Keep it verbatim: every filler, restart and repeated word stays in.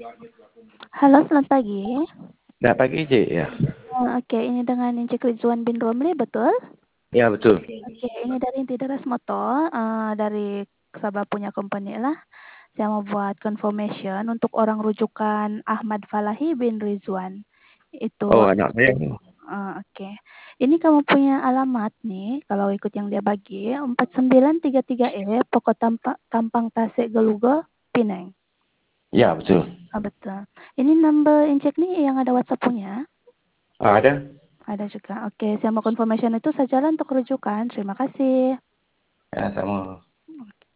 Halo, selamat pagi. Selamat pagi, Cik. Ya, Oh, oke, ini dengan Encik Ridzuan bin Romli, betul? ya betul. Oke, ini dari Inti Deras Motor, uh, dari Sabah punya company lah. Saya mau buat confirmation untuk orang rujukan Ahmad Falahi bin Rizwan. Itu, Oh, anak saya. uh, oke. Ini kamu punya alamat nih, kalau ikut yang dia bagi, empat sembilan tiga tiga E, Pokok Tampa, Tampang Tasik Gelugo, Pineng. Ya, betul. Ah, betul. Ini number Encik nih yang ada WhatsApp punya. Ah, ada? Ada juga. Oke, saya mau confirmation itu sajalah untuk rujukan. Terima kasih. Ya, sama.